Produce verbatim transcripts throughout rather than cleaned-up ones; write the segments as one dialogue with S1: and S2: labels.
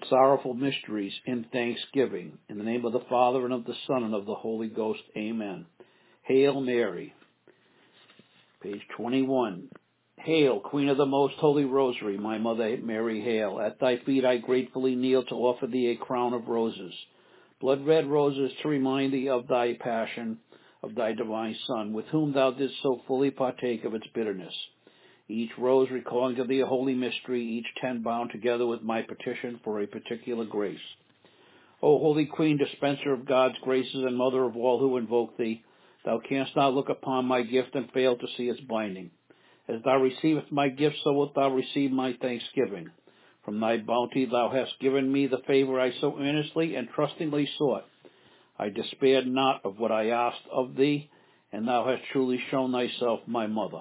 S1: Sorrowful mysteries in thanksgiving. In the name of the Father, and of the Son, and of the Holy Ghost. Amen. Hail Mary. Page twenty-one. Hail, Queen of the Most Holy Rosary, my Mother Mary, hail. At thy feet I gratefully kneel to offer thee a crown of roses, blood-red roses to remind thee of thy passion, of thy divine Son, with whom thou didst so fully partake of its bitterness. Each rose recalling to thee a holy mystery, each ten bound together with my petition for a particular grace. O Holy Queen, dispenser of God's graces and mother of all who invoke thee, thou canst not look upon my gift and fail to see its binding. As thou receivest my gift, so wilt thou receive my thanksgiving. From thy bounty thou hast given me the favor I so earnestly and trustingly sought. I despaired not of what I asked of thee, and thou hast truly shown thyself my mother.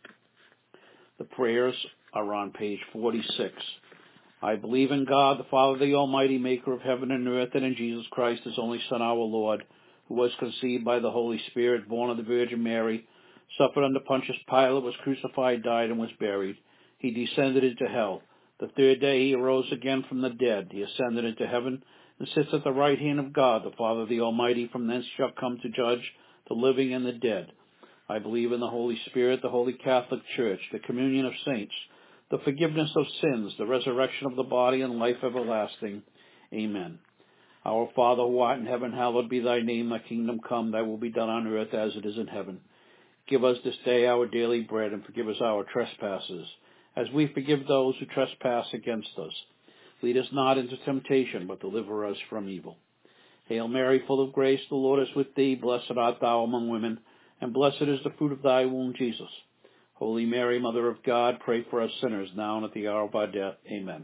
S1: The prayers are on page forty-six. I believe in God, the Father, the Almighty, maker of heaven and earth, and in Jesus Christ, his only Son, our Lord, who was conceived by the Holy Spirit, born of the Virgin Mary, suffered under Pontius Pilate, was crucified, died, and was buried. He descended into hell. The third day he arose again from the dead. He ascended into heaven and sits at the right hand of God, the Father, the Almighty. From thence shall come to judge the living and the dead. I believe in the Holy Spirit, the Holy Catholic Church, the communion of saints, the forgiveness of sins, the resurrection of the body, and life everlasting. Amen. Our Father, who art in heaven, hallowed be thy name. Thy kingdom come, thy will be done on earth as it is in heaven. Give us this day our daily bread, and forgive us our trespasses, as we forgive those who trespass against us. Lead us not into temptation, but deliver us from evil. Hail Mary, full of grace, the Lord is with thee. Blessed art thou among women, and blessed is the fruit of thy womb, Jesus. Holy Mary, Mother of God, pray for us sinners, now and at the hour of our death. Amen.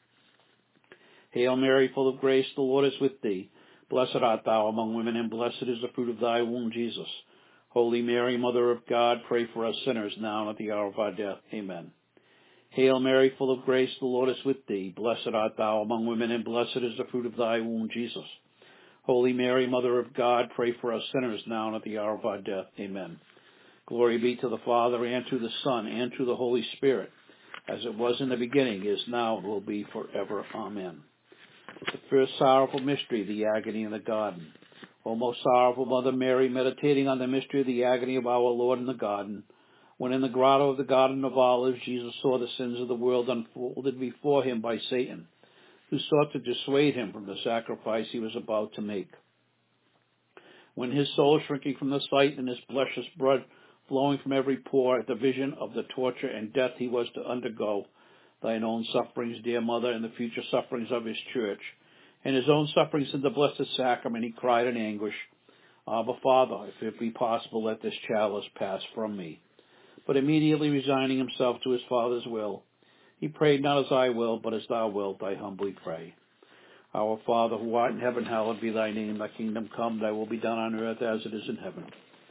S1: Hail Mary, full of grace, the Lord is with thee. Blessed art thou among women, and blessed is the fruit of thy womb, Jesus. Holy Mary, Mother of God, pray for us sinners, now and at the hour of our death. Amen. Hail Mary, full of grace, the Lord is with thee. Blessed art thou among women, and blessed is the fruit of thy womb, Jesus. Holy Mary, Mother of God, pray for us sinners, now and at the hour of our death. Amen. Glory be to the Father, and to the Son, and to the Holy Spirit, as it was in the beginning, is now, and will be forever. Amen. The first sorrowful mystery, the agony in the garden. O most sorrowful Mother Mary, meditating on the mystery of the agony of our Lord in the garden, when in the grotto of the Garden of Olives Jesus saw the sins of the world unfolded before him by Satan, who sought to dissuade him from the sacrifice he was about to make. When his soul, shrinking from the sight, and his precious blood flowing from every pore at the vision of the torture and death he was to undergo, thine own sufferings, dear Mother, and the future sufferings of his church, and his own sufferings in the Blessed Sacrament, he cried in anguish, Abba, Father, if it be possible, let this chalice pass from me. But immediately resigning himself to his Father's will, he prayed, not as I will, but as thou wilt, I humbly pray. Our Father, who art in heaven, hallowed be thy name. Thy kingdom come, thy will be done on earth as it is in heaven.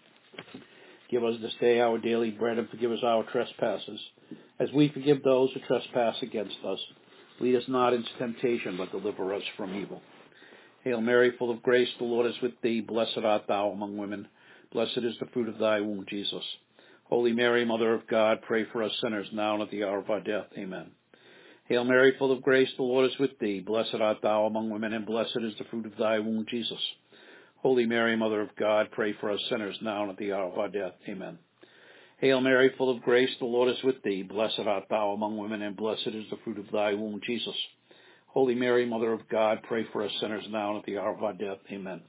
S1: Give us this day our daily bread, and forgive us our trespasses, as we forgive those who trespass against us. Lead us not into temptation, but deliver us from evil. Hail Mary, full of grace, the Lord is with thee. Blessed art thou among women. Blessed is the fruit of thy womb, Jesus. Holy Mary, Mother of God, pray for us sinners, now and at the hour of our death. Amen. Hail Mary, full of grace, the Lord is with thee. Blessed art thou among women, and blessed is the fruit of thy womb, Jesus. Holy Mary, Mother of God, pray for us sinners, now and at the hour of our death. Amen. Hail Mary, full of grace, the Lord is with thee. Blessed art thou among women, and blessed is the fruit of thy womb, Jesus. Holy Mary, Mother of God, pray for us sinners, now and at the hour of our death. Amen.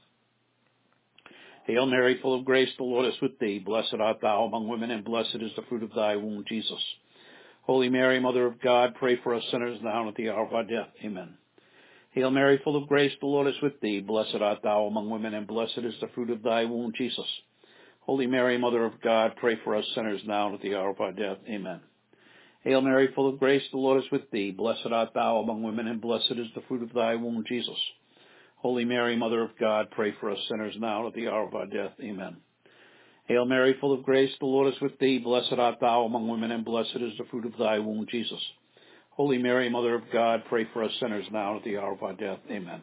S1: Hail Mary, full of grace, the Lord is with thee. Blessed art thou among women, and blessed is the fruit of thy womb, Jesus. Holy Mary, Mother of God, pray for us sinners, now and at the hour of our death. Amen. Hail Mary, full of grace, the Lord is with thee. Blessed art thou among women, and blessed is the fruit of thy womb, Jesus. Holy Mary, Mother of God, pray for us sinners, now and at the hour of our death. Amen. Hail Mary, full of grace, the Lord is with thee. Blessed art thou among women, and blessed is the fruit of thy womb, Jesus. Holy Mary, Mother of God, pray for us sinners, now and at the hour of our death. Amen. Hail Mary, full of grace, the Lord is with thee. Blessed art thou among women, and blessed is the fruit of thy womb, Jesus. Holy Mary, Mother of God, pray for us sinners, now and at the hour of our death. Amen.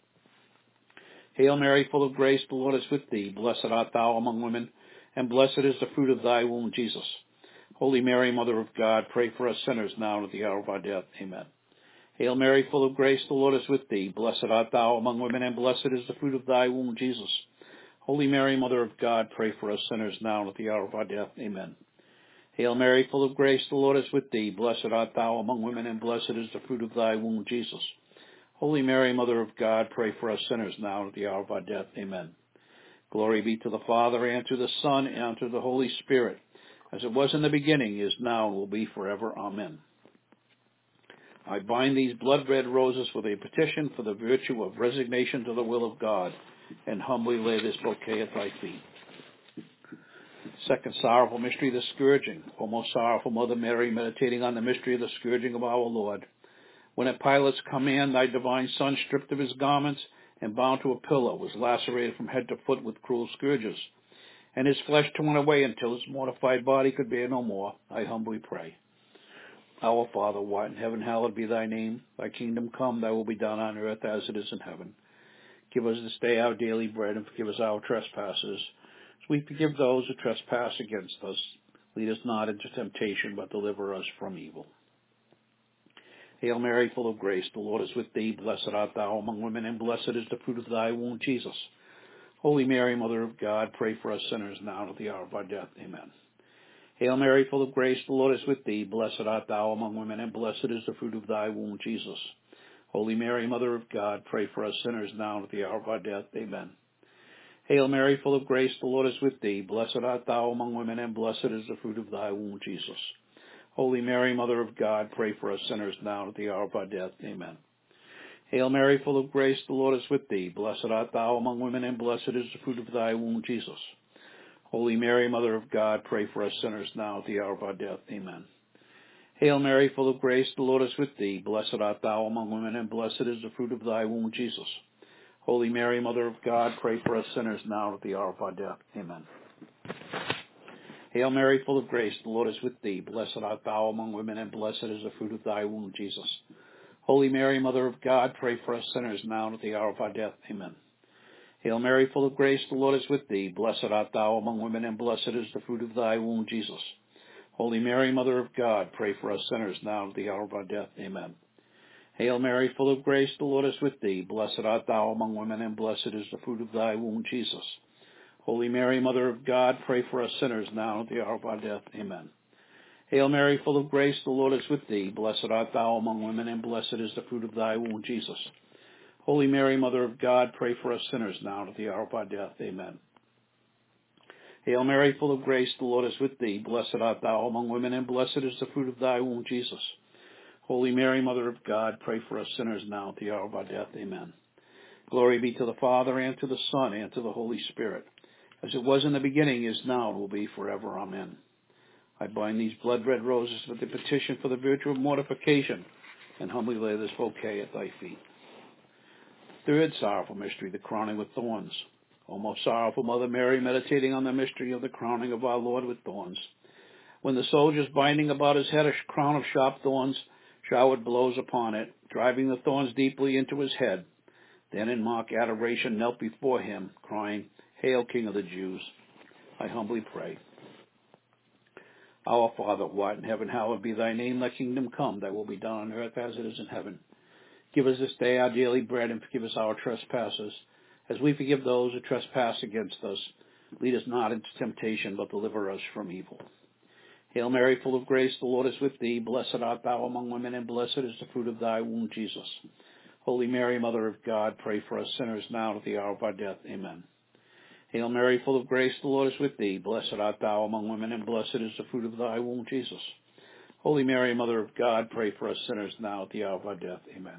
S1: Hail Mary, full of grace, the Lord is with thee. Blessed art thou among women, and blessed is the fruit of thy womb, Jesus. Holy Mary, Mother of God, pray for us sinners, now and at the hour of our death. Amen. Hail Mary, full of grace, the Lord is with thee. Blessed art thou among women, and blessed is the fruit of thy womb, Jesus. Holy Mary, Mother of God, pray for us sinners now and at the hour of our death. Amen. Hail Mary, full of grace, the Lord is with thee. Blessed art thou among women, and blessed is the fruit of thy womb, Jesus. Holy Mary, Mother of God, pray for us sinners now and at the hour of our death. Amen. Glory be to the Father, and to the Son, and to the Holy Spirit, as it was in the beginning, is now, and will be forever. Amen. I bind these blood-red roses with a petition for the virtue of resignation to the will of God, and humbly lay this bouquet at thy feet. Second sorrowful mystery, the scourging. O most sorrowful Mother Mary, meditating on the mystery of the scourging of our Lord, when at Pilate's command thy divine Son, stripped of his garments and bound to a pillar, was lacerated from head to foot with cruel scourges, and his flesh torn away until his mortified body could bear no more, I humbly pray. Our Father, who art in heaven, hallowed be thy name. Thy kingdom come, thy will be done on earth as it is in heaven. Give us this day our daily bread, and forgive us our trespasses, as we forgive those who trespass against us. Lead us not into temptation, but deliver us from evil. Hail Mary, full of grace, the Lord is with thee. Blessed art thou among women, and blessed is the fruit of thy womb, Jesus. Holy Mary, Mother of God, pray for us sinners now and at the hour of our death. Amen. Hail Mary, full of grace, the Lord is with thee. Blessed art thou among women, and blessed is the fruit of thy womb, Jesus. Holy Mary, Mother of God, pray for us sinners now and at the hour of our death. Amen. Hail Mary, full of grace, the Lord is with thee. Blessed art thou among women, and blessed is the fruit of thy womb, Jesus. Holy Mary, Mother of God, pray for us sinners now and at the hour of our death. Amen. Hail Mary, full of grace, the Lord is with thee. Blessed art thou among women, and blessed is the fruit of thy womb, Jesus. Holy Mary, Mother of God, pray for us sinners now at the hour of our death. Amen. Hail Mary, full of grace, the Lord is with thee. Blessed art thou among women, and blessed is the fruit of thy womb, Jesus. Holy Mary, Mother of God, pray for us sinners now at the hour of our death. Amen. Hail Mary, full of grace, the Lord is with thee. Blessed art thou among women, and blessed is the fruit of thy womb, Jesus. Holy Mary, Mother of God, pray for us sinners now at the hour of our death. Amen. Hail Mary, full of grace, the Lord is with thee. Blessed art thou among women, and blessed is the fruit of thy womb, Jesus. Holy Mary, Mother of God, pray for us sinners now at the hour of our death. Amen. Hail Mary, full of grace, the Lord is with thee. Blessed art thou among women, and blessed is the fruit of thy womb, Jesus. Holy Mary, Mother of God, pray for us sinners now at the hour of our death. Amen. Hail Mary, full of grace, the Lord is with thee. Blessed art thou among women, and blessed is the fruit of thy womb, Jesus. Holy Mary, Mother of God, pray for us sinners now at the hour of our death. Amen. Hail Mary, full of grace, the Lord is with thee. Blessed art thou among women, and blessed is the fruit of thy womb, Jesus. Holy Mary, Mother of God, pray for us sinners now at the hour of our death. Amen. Glory be to the Father, and to the Son, and to the Holy Spirit, as it was in the beginning, is now, and will be forever. Amen. I bind these blood-red roses with the petition for the virtue of mortification, and humbly lay this bouquet at thy feet. Third sorrowful mystery, the crowning with thorns. O most sorrowful Mother Mary, meditating on the mystery of the crowning of our Lord with thorns, when the soldiers binding about his head a crown of sharp thorns showered blows upon it, driving the thorns deeply into his head, then in mock adoration knelt before him, crying, Hail, King of the Jews! I humbly pray. Our Father, who art in heaven, hallowed be thy name. Thy kingdom come, thy will be done on earth as it is in heaven. Give us this day our daily bread, and forgive us our trespasses, as we forgive those who trespass against us. Lead us not into temptation, but deliver us from evil. Hail Mary, full of grace, the Lord is with thee. Blessed art thou among women, and blessed is the fruit of thy womb, Jesus. Holy Mary, Mother of God, pray for us sinners now at the hour of our death. Amen. Hail Mary, full of grace, the Lord is with thee. Blessed art thou among women, and blessed is the fruit of thy womb, Jesus. Holy Mary, Mother of God, pray for us sinners now at the hour of our death. Amen.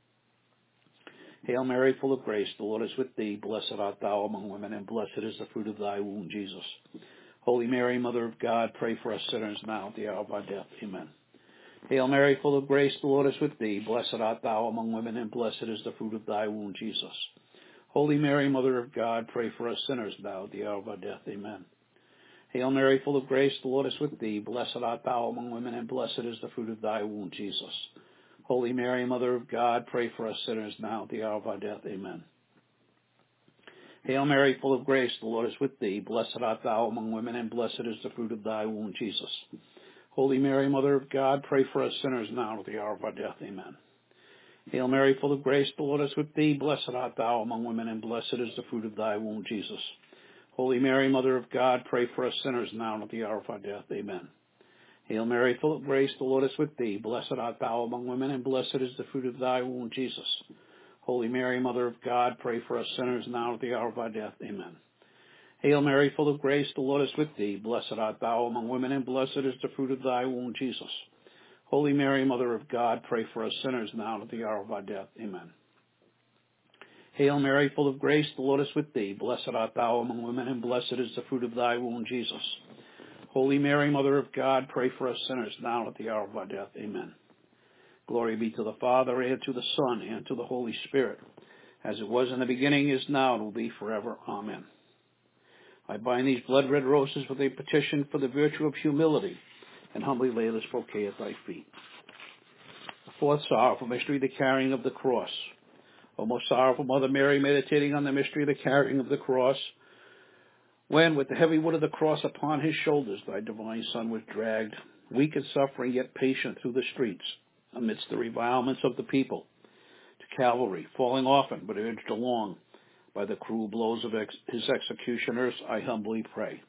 S1: Hail Mary, full of grace, the Lord is with thee. Blessed art thou among women, and blessed is the fruit of thy womb, Jesus. Holy Mary, Mother of God, pray for us sinners now at the hour of our death. Amen. Hail Mary, full of grace, the Lord is with thee. Blessed art thou among women, and blessed is the fruit of thy womb, Jesus. Holy Mary, Mother of God, pray for us sinners now at the hour of our death. Amen. Hail Mary, full of grace, the Lord is with thee. Blessed art thou among women, and blessed is the fruit of thy womb, Jesus. Holy Mary, Mother of God, pray for us sinners now at the hour of our death. Amen. Hail Mary, full of grace, the Lord is with thee. Blessed art thou among women, and blessed is the fruit of thy womb, Jesus. Holy Mary, Mother of God, pray for us sinners now at the hour of our death. Amen. Hail Mary, full of grace, the Lord is with thee. Blessed art thou among women, and blessed is the fruit of thy womb, Jesus. Holy Mary, Mother of God, pray for us sinners now and at the hour of our death. Amen. Hail Mary, full of grace, the Lord is with thee. Blessed art thou among women, and blessed is the fruit of thy womb, Jesus. Holy Mary, Mother of God, pray for us sinners now and at the hour of our death. Amen. Hail Mary, full of grace, the Lord is with thee. Blessed art thou among women, and blessed is the fruit of thy womb, Jesus. Holy Mary, Mother of God, pray for us sinners now and at the hour of our death. Amen. Hail Mary, full of grace, the Lord is with thee. Blessed art thou among women, and blessed is the fruit of thy womb, Jesus. Holy Mary, Mother of God, pray for us sinners now and at the hour of our death. Amen. Glory be to the Father, and to the Son, and to the Holy Spirit, as it was in the beginning, is now, and will be forever. Amen. I bind these blood-red roses with a petition for the virtue of humility, and humbly lay this bouquet at thy feet. The fourth sorrowful mystery, the carrying of the cross. O most sorrowful Mother Mary, meditating on the mystery of the carrying of the cross, when, with the heavy wood of the cross upon his shoulders, thy divine Son was dragged, weak and suffering, yet patient, through the streets, amidst the revilements of the people, to Calvary, falling often, but urged along by the cruel blows of ex- his executioners, I humbly pray.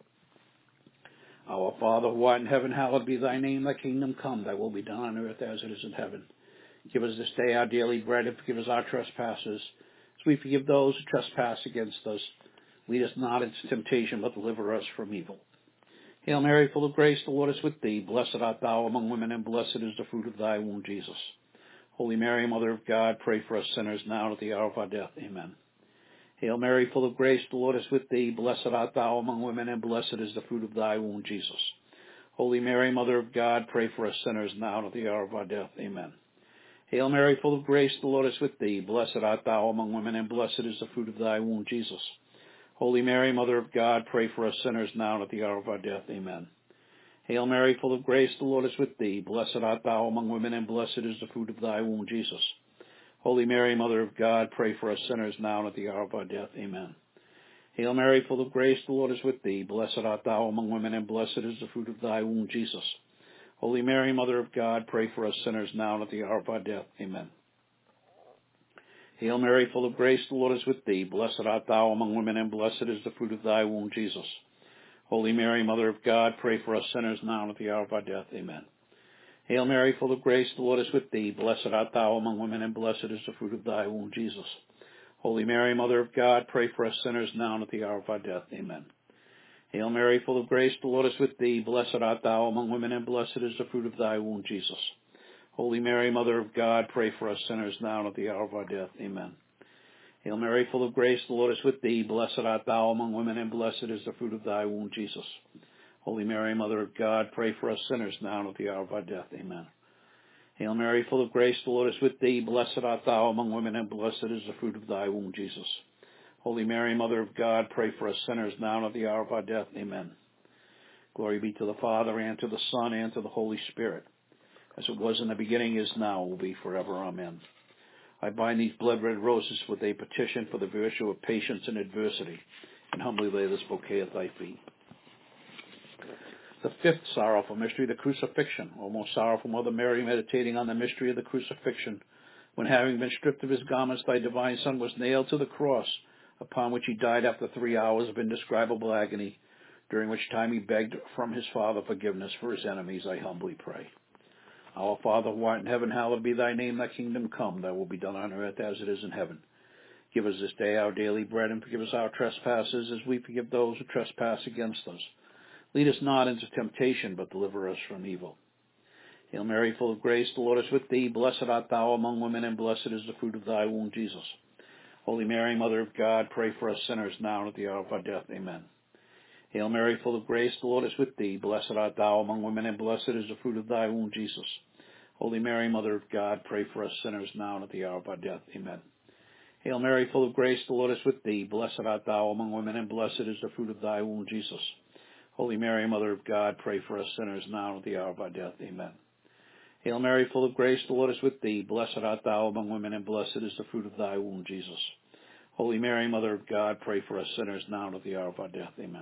S1: Our Father, who art in heaven, hallowed be thy name. Thy kingdom come, thy will be done on earth as it is in heaven. Give us this day our daily bread, and forgive us our trespasses, as we forgive those who trespass against us. Lead us not into temptation, but deliver us from evil. Hail Mary, full of grace, the Lord is with thee. Blessed art thou among women, and blessed is the fruit of thy womb, Jesus. Holy Mary, Mother of God, pray for us sinners now and at the hour of our death. Amen. Hail Mary, full of grace, the Lord is with thee. Blessed art thou among women, and blessed is the fruit of thy womb, Jesus. Holy Mary, Mother of God, pray for us sinners now and at the hour of our death. Amen. Hail Mary, full of grace, the Lord is with thee. Blessed art thou among women, and blessed is the fruit of thy womb, Jesus. Holy Mary, Mother of God, pray for us sinners now and at the hour of our death. Amen. Hail Mary, full of grace, the Lord is with thee. Blessed art thou among women, and blessed is the fruit of thy womb, Jesus. Holy Mary, Mother of God, pray for us sinners now and at the hour of our death. Amen. Hail Mary, full of grace, the Lord is with thee. Blessed art thou among women, and blessed is the fruit of thy womb, Jesus. Holy Mary, Mother of God, pray for us sinners now and at the hour of our death. Amen. Hail Mary, full of grace, the Lord is with thee. Blessed art thou among women, and blessed is the fruit of thy womb, Jesus. Holy Mary, Mother of God, pray for us sinners now and at the hour of our death. Amen. Hail Mary, full of grace, the Lord is with thee. Blessed art thou among women, and blessed is the fruit of thy womb, Jesus. Holy Mary, Mother of God, pray for us sinners now and at the hour of our death. Amen. Hail Mary, full of grace, the Lord is with thee. Blessed art thou among women, and blessed is the fruit of thy womb, Jesus. Holy Mary, Mother of God, pray for us sinners now and at the hour of our death. Amen. Hail Mary, full of grace, the Lord is with thee. Blessed art thou among women, and blessed is the fruit of thy womb, Jesus. Holy Mary, Mother of God, pray for us sinners now and at the hour of our death. Amen. Hail Mary, full of grace, the Lord is with thee. Blessed art thou among women, and blessed is the fruit of thy womb, Jesus. Holy Mary, Mother of God, pray for us sinners now and at the hour of our death. Amen. Glory be to the Father, and to the Son, and to the Holy Spirit, as it was in the beginning, is now, will be forever. Amen. I bind these blood-red roses with a petition for the virtue of patience in adversity, and humbly lay this bouquet at thy feet. The fifth sorrowful mystery, the crucifixion. O most sorrowful Mother Mary, meditating on the mystery of the crucifixion, when having been stripped of his garments, thy divine Son was nailed to the cross, upon which he died after three hours of indescribable agony, during which time he begged from his Father forgiveness for his enemies, I humbly pray. Our Father, who art in heaven, hallowed be thy name. Thy kingdom come, thy will be done on earth as it is in heaven. Give us this day our daily bread, and forgive us our trespasses, as we forgive those who trespass against us. Lead us not into temptation, but deliver us from evil. Hail Mary, full of grace, the Lord is with thee. Blessed art thou among women, and blessed is the fruit of thy womb, Jesus. Holy Mary, Mother of God, pray for us sinners now and at the hour of our death. Amen. Hail Mary, full of grace, the Lord is with thee. Blessed art thou among women, and blessed is the fruit of thy womb, Jesus. Holy Mary, Mother of God, pray for us sinners now and at the hour of our death. Amen. Hail Mary, full of grace, the Lord is with thee. Blessed art thou among women, and blessed is the fruit of thy womb, Jesus. Holy Mary, Mother of God, pray for us sinners now and at the hour of our death. Amen. Hail Mary, full of grace, the Lord is with thee. Blessed art thou among women, and blessed is the fruit of thy womb, Jesus. Holy Mary, Mother of God, pray for us sinners now and at the hour of our death. Amen.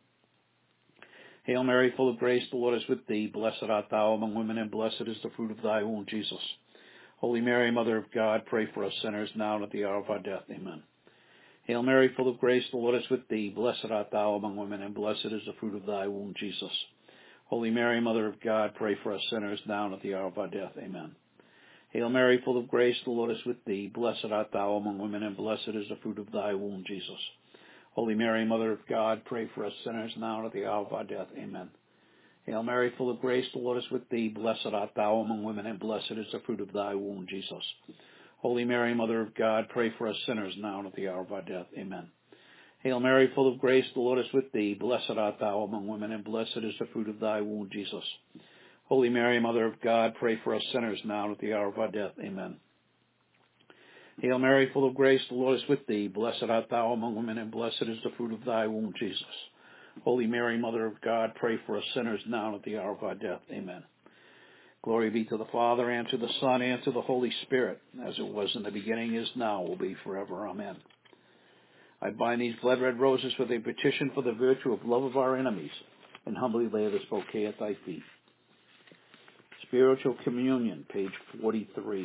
S1: Hail Mary, full of grace, the Lord is with thee. Blessed art thou among women, and blessed is the fruit of thy womb, Jesus. Holy Mary, Mother of God, pray for us sinners now and at the hour of our death. Amen. Hail Mary, full of grace, the Lord is with thee. Blessed art thou among women, and blessed is the fruit of thy womb, Jesus. Holy Mary, Mother of God, pray for us sinners now and at the hour of our death. Amen. Hail Mary, full of grace, the Lord is with thee. Blessed art thou among women, and blessed is the fruit of thy womb, Jesus. Holy Mary, Mother of God, pray for us sinners now and at the hour of our death. Amen. Hail Mary, full of grace, the Lord is with thee. Blessed art thou among women, and blessed is the fruit of thy womb, Jesus. Holy Mary, Mother of God, pray for us sinners now and at the hour of our death. Amen. Hail Mary, full of grace, the Lord is with thee. Blessed art thou among women, and blessed is the fruit of thy womb, Jesus. Holy Mary, Mother of God, pray for us sinners now and at the hour of our death. Amen. Hail Mary, full of grace, the Lord is with thee. Blessed art thou among women, and blessed is the fruit of thy womb, Jesus. Holy Mary, Mother of God, pray for us sinners now and at the hour of our death. Amen. Glory be to the Father, and to the Son, and to the Holy Spirit, as it was in the beginning, is now, will be forever. Amen. I bind these blood-red roses with a petition for the virtue of love of our enemies, and humbly lay this bouquet at thy feet. Spiritual Communion, page forty-three.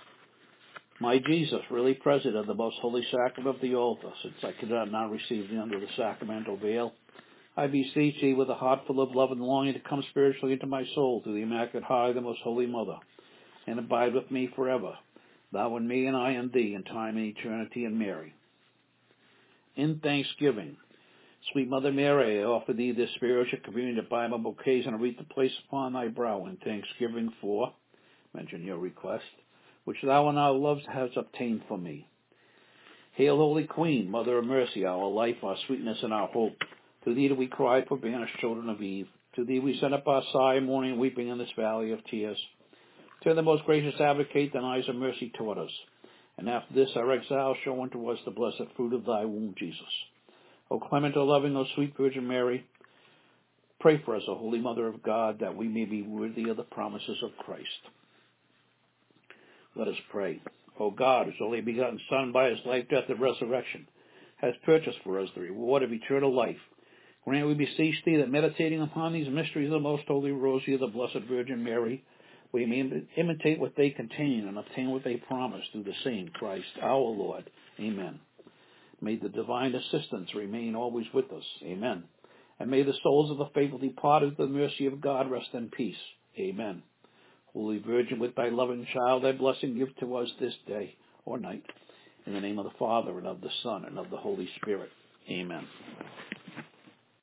S1: My Jesus, really present at the most holy sacrament of the altar, since I cannot now receive thee under the sacramental veil, I beseech thee with a heart full of love and longing to come spiritually into my soul through the Immaculate Heart of the Most Holy Mother, and abide with me forever, thou and me and I and thee, in time and eternity, and Mary. In thanksgiving, sweet Mother Mary, I offer thee this spiritual communion to bind my bouquets and wreath to place upon thy brow in thanksgiving for, mention your request, which thou and our loves hast obtained for me. Hail, Holy Queen, Mother of Mercy, our life, our sweetness, and our hope. To thee do we cry, poor banished children of Eve. To thee we send up our sigh, mourning and weeping in this valley of tears. Turn the most gracious Advocate thine eyes of mercy toward us, and after this our exile show unto us the blessed fruit of thy womb, Jesus. O clement, O loving, O sweet Virgin Mary, pray for us, O Holy Mother of God, that we may be worthy of the promises of Christ. Let us pray. O God, whose only begotten Son, by his life, death, and resurrection, has purchased for us the reward of eternal life, grant, we beseech thee, that meditating upon these mysteries of the most holy rosary of the Blessed Virgin Mary, we may imitate what they contain and obtain what they promise through the same Christ our Lord. Amen. May the divine assistance remain always with us. Amen. And may the souls of the faithful departed to the mercy of God rest in peace. Amen. Holy Virgin, with thy loving child, thy blessing give to us this day or night. In the name of the Father, and of the Son, and of the Holy Spirit. Amen.